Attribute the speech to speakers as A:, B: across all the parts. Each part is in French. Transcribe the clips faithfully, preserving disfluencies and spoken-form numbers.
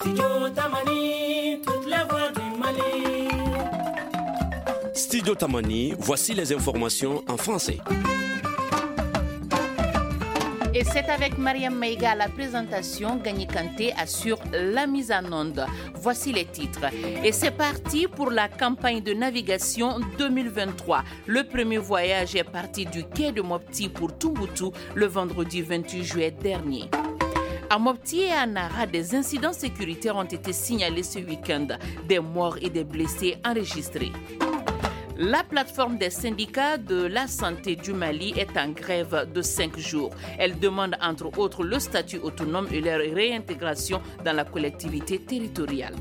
A: Studio Tamani, toutes les voix du Mali.
B: Studio Tamani, voici les informations en français.
C: Et c'est avec Mariam Maïga à la présentation. Gagné Kanté assure la mise en onde. Voici les titres. Et c'est parti pour la campagne de navigation deux mille vingt-trois. Le premier voyage est parti du quai de Mopti pour Tombouctou le vendredi vingt-huit juillet dernier. À Mopti et à Nara, des incidents sécuritaires ont été signalés ce week-end. Des morts et des blessés enregistrés. La plateforme des syndicats de la santé du Mali est en grève de cinq jours. Elle demande entre autres le statut autonome et leur réintégration dans la collectivité territoriale.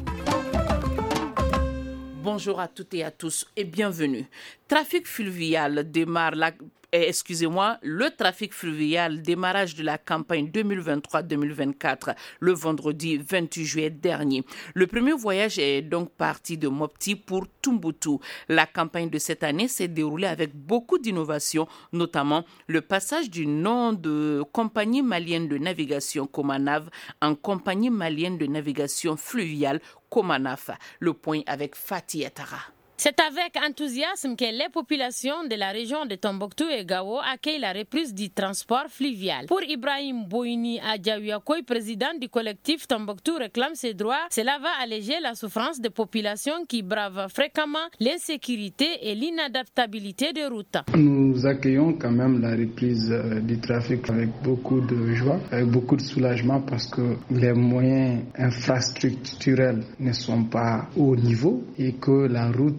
C: Bonjour à toutes et à tous et bienvenue. Trafic fluvial démarre la... Excusez-moi, le trafic fluvial, démarrage de la campagne deux mille vingt-trois deux mille vingt-quatre, le vendredi vingt-huit juillet dernier. Le premier voyage est donc parti de Mopti pour Tombouctou. La campagne de cette année s'est déroulée avec beaucoup d'innovations, notamment le passage du nom de Compagnie malienne de navigation Comanav en Compagnie malienne de navigation fluviale Comanaf. Le point avec Fatih Etara.
D: C'est avec enthousiasme que les populations de la région de Tombouctou et Gao accueillent la reprise du transport fluvial. Pour Ibrahim Boini Adjaouyakoy, président du collectif Tombouctou réclame ses droits, cela va alléger la souffrance des populations qui bravent fréquemment l'insécurité et l'inadaptabilité des routes.
E: Nous accueillons quand même la reprise du trafic avec beaucoup de joie, avec beaucoup de soulagement parce que les moyens infrastructurels ne sont pas au niveau et que la route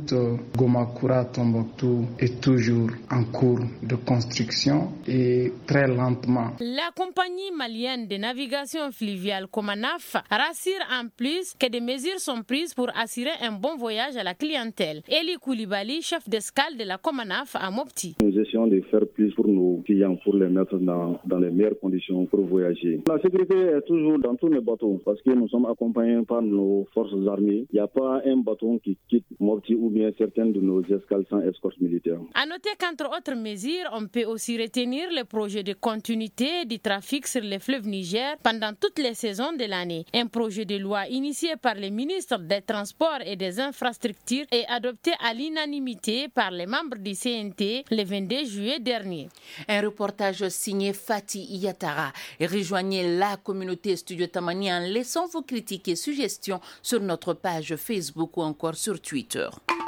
E: Gomakura-Tombouctou est toujours en cours de construction et très lentement.
D: La compagnie malienne de navigation fluviale Comanaf rassure en plus que des mesures sont prises pour assurer un bon voyage à la clientèle. Eli Koulibaly, chef d'escale de la Comanaf à Mopti.
F: Nous essayons de faire plus pour nos clients, pour les mettre dans, dans les meilleures conditions pour voyager. La sécurité est toujours dans tous les bateaux parce que nous sommes accompagnés par nos forces armées. Il n'y a pas un bateau qui quitte Mopti ou bien certaines de nos escales sans escorte militaire.
D: À noter qu'entre autres mesures, on peut aussi retenir le projet de continuité du trafic sur les fleuves Niger pendant toutes les saisons de l'année. Un projet de loi initié par les ministres des Transports et des Infrastructures et adopté à l'unanimité par les membres du C N T le vingt-deux juillet dernier.
C: Un reportage signé Fatih Yatara. Rejoignez la communauté Studio Tamani en laissant vos critiques et suggestions sur notre page Facebook ou encore sur Twitter.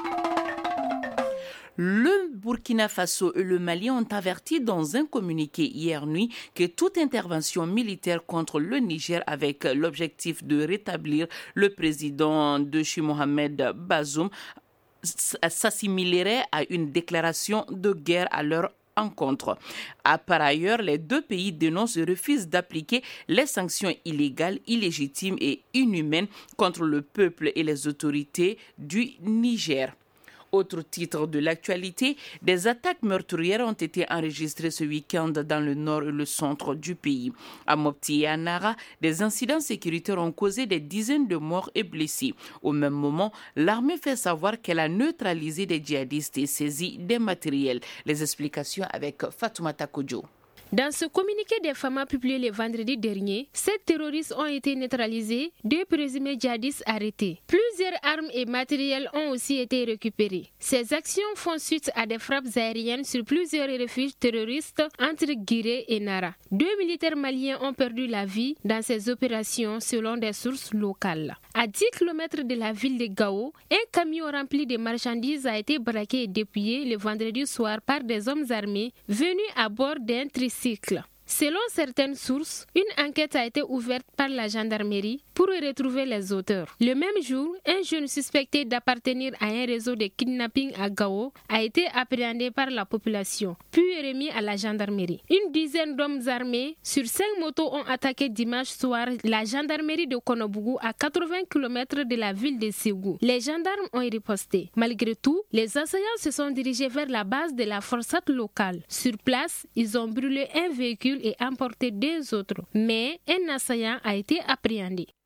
C: Le Burkina Faso et le Mali ont averti dans un communiqué hier nuit que toute intervention militaire contre le Niger avec l'objectif de rétablir le président de Chi Mohamed Bazoum s'assimilerait à une déclaration de guerre à leur encontre. À, par ailleurs, les deux pays dénoncent et refusent d'appliquer les sanctions illégales, illégitimes et inhumaines contre le peuple et les autorités du Niger. Autre titre de l'actualité, des attaques meurtrières ont été enregistrées ce week-end dans le nord et le centre du pays. À Mopti et à Nara, des incidents sécuritaires ont causé des dizaines de morts et blessés. Au même moment, l'armée fait savoir qu'elle a neutralisé des djihadistes et saisi des matériels. Les explications avec Fatoumata Kodjo.
G: Dans ce communiqué des F A M A publié le vendredi dernier, sept terroristes ont été neutralisés, deux présumés djihadistes arrêtés. Plusieurs armes et matériels ont aussi été récupérés. Ces actions font suite à des frappes aériennes sur plusieurs refuges terroristes entre Guiré et Nara. Deux militaires maliens ont perdu la vie dans ces opérations selon des sources locales. À dix kilomètres de la ville de Gao, un camion rempli de marchandises a été braqué et dépouillé le vendredi soir par des hommes armés venus à bord d'un tricycle. Selon certaines sources, une enquête a été ouverte par la gendarmerie pour retrouver les auteurs. Le même jour, un jeune suspecté d'appartenir à un réseau de kidnapping à Gao a été appréhendé par la population, puis remis à la gendarmerie. Une dizaine d'hommes armés sur cinq motos ont attaqué dimanche soir la gendarmerie de Konobougou à quatre-vingts kilomètres de la ville de Ségou. Les gendarmes ont riposté. Malgré tout, les assaillants se sont dirigés vers la base de la forçate locale. Sur place, ils ont brûlé un véhicule et emporté deux autres, mais un assaillant a été appréhendé.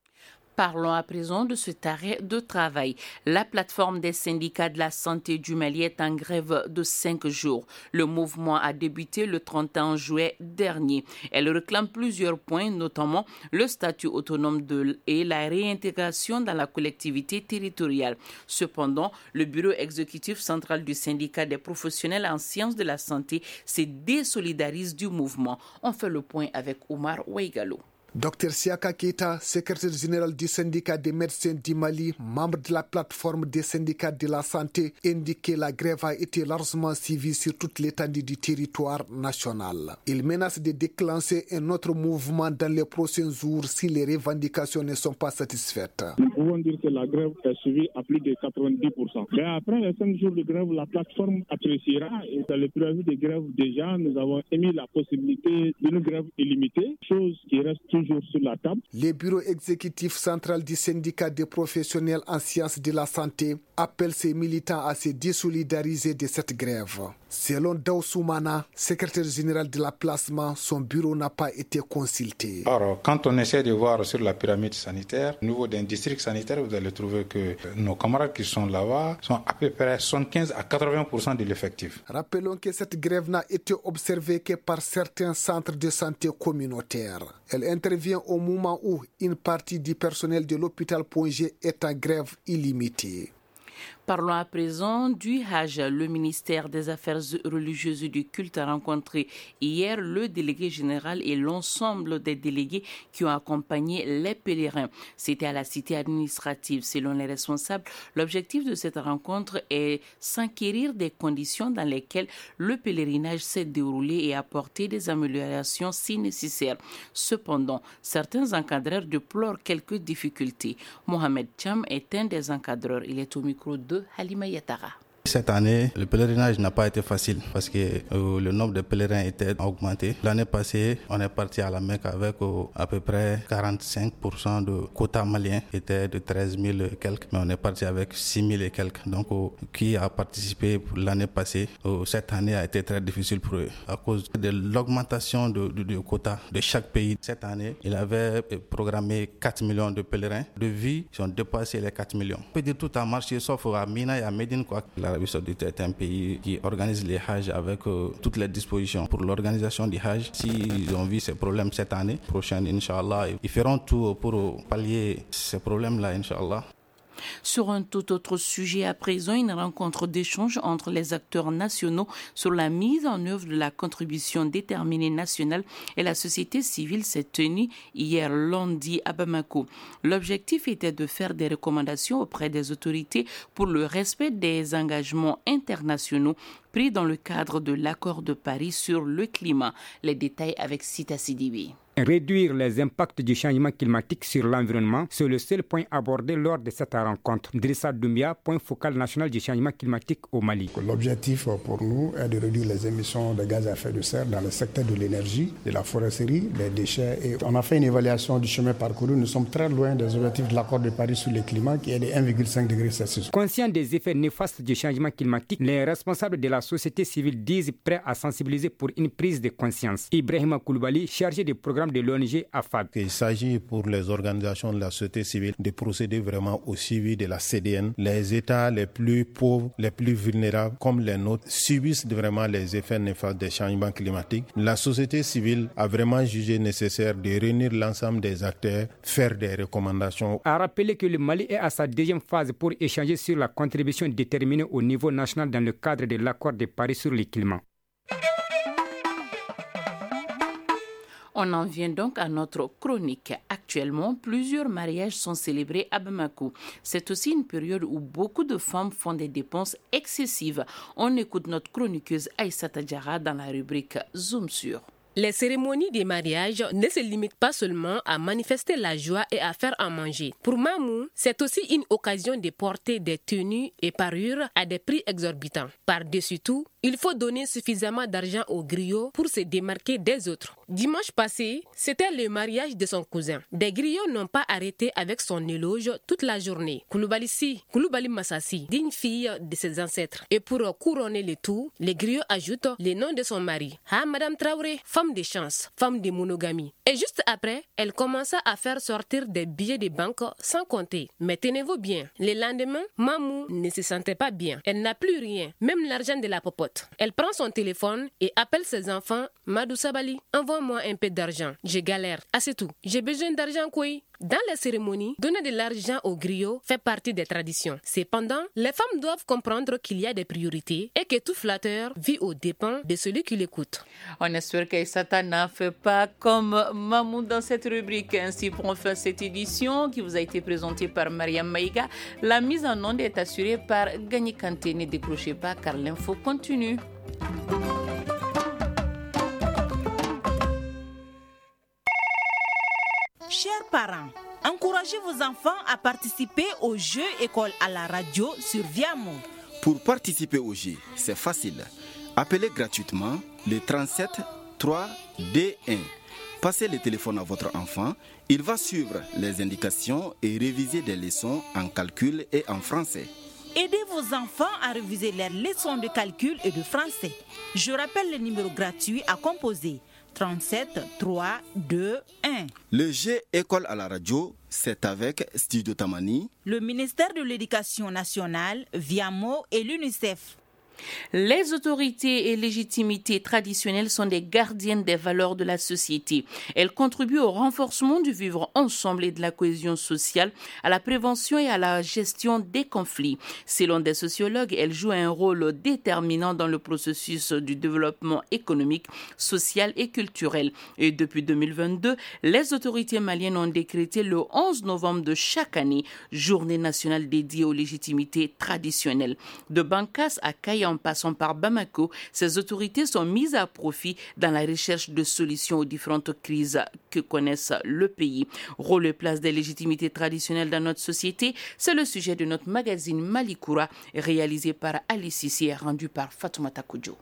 C: Parlons à présent de cet arrêt de travail. La plateforme des syndicats de la santé du Mali est en grève de cinq jours. Le mouvement a débuté le trente et un juillet dernier. Elle réclame plusieurs points, notamment le statut autonome de et la réintégration dans la collectivité territoriale. Cependant, le bureau exécutif central du syndicat des professionnels en sciences de la santé se désolidarise du mouvement. On fait le point avec Omar Oueigalo.
H: Docteur Siaka Keita, secrétaire général du syndicat des médecins du Mali, membre de la plateforme des syndicats de la santé, indique que la grève a été largement suivie sur toute l'étendue du territoire national. Il menace de déclencher un autre mouvement dans les prochains jours si les revendications ne sont pas satisfaites.
I: Nous pouvons dire que la grève est suivie à plus de quatre-vingt-dix pour cent. Mais après les cinq jours de grève, la plateforme appréciera et dans le préavis de grève déjà, nous avons émis la possibilité d'une grève illimitée, chose qui reste toujours sur la table.
H: Le bureau exécutif central du syndicat des professionnels en sciences de la santé appelle ses militants à se désolidariser de cette grève. Selon Daoussoumana, secrétaire général de la placement, son bureau n'a pas été consulté.
J: Alors, quand on essaie de voir sur la pyramide sanitaire, au niveau d'un district sanitaire, vous allez trouver que nos camarades qui sont là-bas sont à peu près soixante-quinze à quatre-vingts pour cent de l'effectif.
H: Rappelons que cette grève n'a été observée que par certains centres de santé communautaires. Elle intervient au moment où une partie du personnel de l'hôpital Pongé est en grève illimitée.
C: Parlons à présent du Hajj. Le ministère des Affaires religieuses et du culte a rencontré hier le délégué général et l'ensemble des délégués qui ont accompagné les pèlerins. C'était à la cité administrative. Selon les responsables, l'objectif de cette rencontre est s'enquérir des conditions dans lesquelles le pèlerinage s'est déroulé et apporter des améliorations si nécessaire. Cependant, certains encadreurs déplorent quelques difficultés. Mohamed Cham est un des encadreurs. Il est au micro de Halima Yatara.
K: Cette année, le pèlerinage n'a pas été facile parce que euh, le nombre de pèlerins était augmenté. L'année passée, on est parti à la Mecque avec euh, à peu près quarante-cinq pour cent de quota malien qui était de treize mille et quelques, mais on est parti avec six mille et quelques. Donc, euh, qui a participé pour l'année passée, euh, cette année a été très difficile pour eux à cause de l'augmentation de, de, de quota de chaque pays. Cette année, il avait programmé quatre millions de pèlerins. De vie, ils ont dépassé les quatre millions. On peut dire tout a marché sauf à Mina et à Médine, quoi. L'Arabie Saoudite est un pays qui organise les Hajj avec euh, toutes les dispositions pour l'organisation du Hajj. S'ils ont vu ces problèmes cette année prochaine, Inch'Allah, ils feront tout pour pallier ces problèmes-là, Inch'Allah.
C: Sur un tout autre sujet à présent, une rencontre d'échange entre les acteurs nationaux sur la mise en œuvre de la contribution déterminée nationale et la société civile s'est tenue hier lundi à Bamako. L'objectif était de faire des recommandations auprès des autorités pour le respect des engagements internationaux pris dans le cadre de l'accord de Paris sur le climat. Les détails avec Sita Sidibi.
L: Réduire les impacts du changement climatique sur l'environnement, c'est le seul point abordé lors de cette rencontre. Drissa Doumbia, point focal national du changement climatique au Mali.
M: L'objectif pour nous est de réduire les émissions de gaz à effet de serre dans le secteur de l'énergie, de la foresterie, des déchets. Et on a fait une évaluation du chemin parcouru. Nous sommes très loin des objectifs de l'accord de Paris sur le climat qui est de un virgule cinq degrés Celsius.
L: Conscients des effets néfastes du changement climatique, les responsables de la société civile disent prêts à sensibiliser pour une prise de conscience. Ibrahima Koulibaly, chargé du programme de l'O N G AFAD.
N: Il s'agit pour les organisations de la société civile de procéder vraiment au suivi de la C D N. Les États les plus pauvres, les plus vulnérables, comme les nôtres, subissent vraiment les effets néfastes des changements climatiques. La société civile a vraiment jugé nécessaire de réunir l'ensemble des acteurs, faire des recommandations.
L: A rappelé que le Mali est à sa deuxième phase pour échanger sur la contribution déterminée au niveau national dans le cadre de l'accord de Paris sur le climat.
C: On en vient donc à notre chronique. Actuellement, plusieurs mariages sont célébrés à Bamako. C'est aussi une période où beaucoup de femmes font des dépenses excessives. On écoute notre chroniqueuse Aïssata Diarra dans la rubrique Zoom sur.
O: Les cérémonies des mariages ne se limitent pas seulement à manifester la joie et à faire à manger. Pour Mamou, c'est aussi une occasion de porter des tenues et parures à des prix exorbitants. Par-dessus tout, il faut donner suffisamment d'argent aux griots pour se démarquer des autres. Dimanche passé, c'était le mariage de son cousin. Des griots n'ont pas arrêté avec son éloge toute la journée. Koulibaly Si, Koulibaly Massassi, digne fille de ses ancêtres. Et pour couronner le tout, les griots ajoutent le nom de son mari. Ah, Madame Traoré, femme de chance, femme de monogamie. Et juste après, elle commença à faire sortir des billets de banque sans compter. Mais tenez-vous bien, le lendemain, Mamou ne se sentait pas bien. Elle n'a plus rien, même l'argent de la popote. Elle prend son téléphone et appelle ses enfants. Madou Sabali, envoie-moi un peu d'argent. Je galère. Ah, c'est tout. J'ai besoin d'argent, quoi. Dans la cérémonie, donner de l'argent aux griots fait partie des traditions. Cependant, les femmes doivent comprendre qu'il y a des priorités et que tout flatteur vit aux dépens de celui qui l'écoute.
C: On espère que Satan n'a fait pas comme Mamou dans cette rubrique. Ainsi prend fin cette édition qui vous a été présentée par Mariam Maïga. La mise en onde est assurée par Gagné Kanté. Ne décrochez pas car l'info continue.
P: Chers parents, encouragez vos enfants à participer aux Jeux école à la radio sur Viamo.
Q: Pour participer aux Jeux, c'est facile. Appelez gratuitement le trente-sept trois deux un. Passez le téléphone à votre enfant. Il va suivre les indications et réviser des leçons en calcul et en français.
P: Aidez vos enfants à réviser leurs leçons de calcul et de français. Je rappelle le numéro gratuit à composer. trente-sept trois deux un.
Q: Le jeu école à la radio, c'est avec Studio Tamani,
P: le ministère de l'Éducation nationale, Viamo et l'UNICEF.
C: Les autorités et légitimités traditionnelles sont des gardiennes des valeurs de la société. Elles contribuent au renforcement du vivre ensemble et de la cohésion sociale, à la prévention et à la gestion des conflits. Selon des sociologues, elles jouent un rôle déterminant dans le processus du développement économique, social et culturel. Et depuis deux mille vingt-deux, les autorités maliennes ont décrété le onze novembre de chaque année, journée nationale dédiée aux légitimités traditionnelles. De Bankas à Kaya en passant par Bamako, ces autorités sont mises à profit dans la recherche de solutions aux différentes crises que connaissent le pays. Rôle et place des légitimités traditionnelles dans notre société, c'est le sujet de notre magazine Malikoura, réalisé par Ali Sissi et rendu par Fatoumata Koudjo.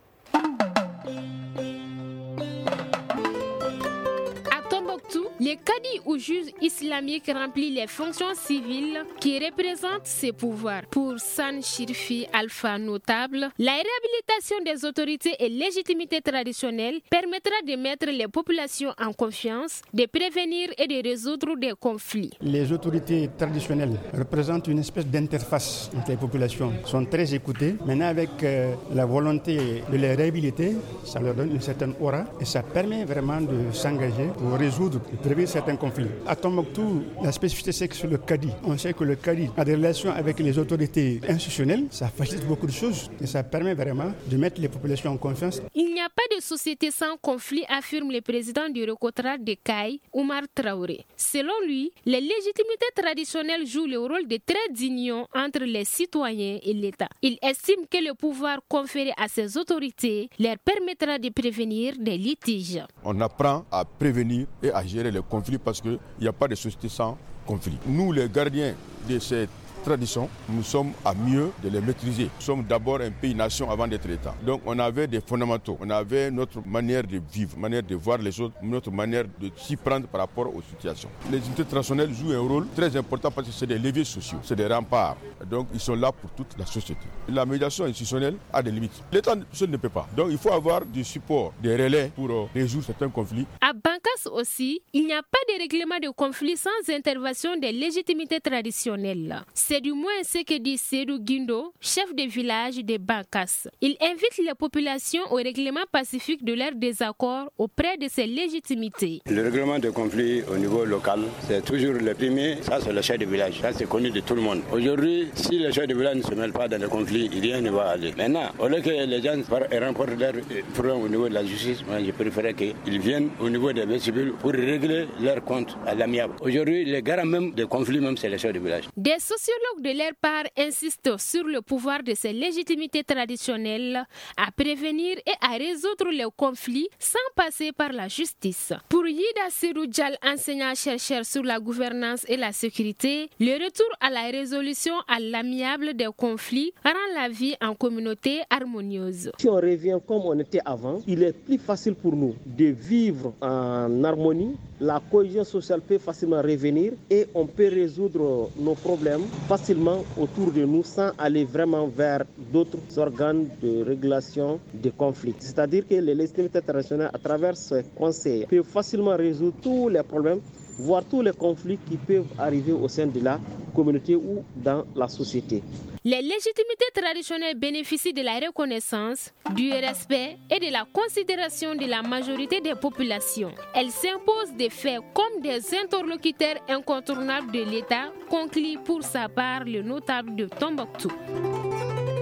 G: Le cadi ou juge islamique remplit les fonctions civiles qui représentent ses pouvoirs. Pour San Shirfi Alpha notable, la réhabilitation des autorités et légitimités traditionnelles permettra de mettre les populations en confiance, de prévenir et de résoudre des conflits.
R: Les autorités traditionnelles représentent une espèce d'interface entre les populations. Elles sont très écoutées. Maintenant, avec euh, la volonté de les réhabiliter, ça leur donne une certaine aura et ça permet vraiment de s'engager pour résoudre prévenir certains conflits. À Tombouctou, la spécificité c'est que sur le Cadi, on sait que le Cadi a des relations avec les autorités institutionnelles, ça facilite beaucoup de choses et ça permet vraiment de mettre les populations en confiance.
G: Il n'y a pas de société sans conflit, affirme le président du Recotra de Caille, Oumar Traoré. Selon lui, les légitimités traditionnelles jouent le rôle de trait d'union entre les citoyens et l'État. Il estime que le pouvoir conféré à ces autorités leur permettra de prévenir des litiges.
S: On apprend à prévenir et à gérer les conflits parce qu'il n'y a pas de société sans conflit. Nous, les gardiens de cette tradition, nous sommes à mieux de les maîtriser. Nous sommes d'abord un pays-nation avant d'être État. Donc on avait des fondamentaux, on avait notre manière de vivre, manière de voir les choses, notre manière de s'y prendre par rapport aux situations. Les unités traditionnelles jouent un rôle très important parce que c'est des leviers sociaux, c'est des remparts. Donc ils sont là pour toute la société. La médiation institutionnelle a des limites. L'État seul ne peut pas. Donc il faut avoir du support, des relais pour résoudre certains conflits.
G: À Bankas aussi, il n'y a pas de règlement de conflits sans intervention des légitimités traditionnelles. C'est du moins ce que dit Sedou Guindo, chef de village de Bankas. Il invite les populations au règlement pacifique de leurs désaccords auprès de ces légitimités.
T: Le règlement de conflit au niveau local, c'est toujours le premier, ça c'est le chef de village, ça c'est connu de tout le monde. Aujourd'hui, si les chefs de village ne se mêlent pas dans le conflit, rien ne va aller. Maintenant, au lieu que les gens remportent leurs problèmes au niveau de la justice, moi je préférais qu'ils viennent au niveau des vestibules pour régler leurs comptes à l'amiable. Aujourd'hui, les garants même des conflits, même c'est les chefs de village.
G: Des sociologues de leur part insistent sur le pouvoir de ces légitimités traditionnelles à prévenir et à résoudre les conflits sans passer par la justice. Pour Yida Seroudjal, enseignant-chercheur sur la gouvernance et la sécurité, le retour à la résolution à l'amiable des conflits rend la vie en communauté harmonieuse.
U: Si on revient comme on était avant, il est plus facile pour nous de vivre en harmonie. La cohésion sociale peut facilement revenir et on peut résoudre nos problèmes facilement autour de nous sans aller vraiment vers d'autres organes de régulation des conflits. C'est-à-dire que les légitimes internationales, à travers ce conseil, peuvent facilement résoudre tous les problèmes, voire tous les conflits qui peuvent arriver au sein de la communauté ou dans la société.
G: Les légitimités traditionnelles bénéficient de la reconnaissance, du respect et de la considération de la majorité des populations. Elles s'imposent des faits comme des interlocuteurs incontournables de l'État, conclut pour sa part le notable de Tombouctou.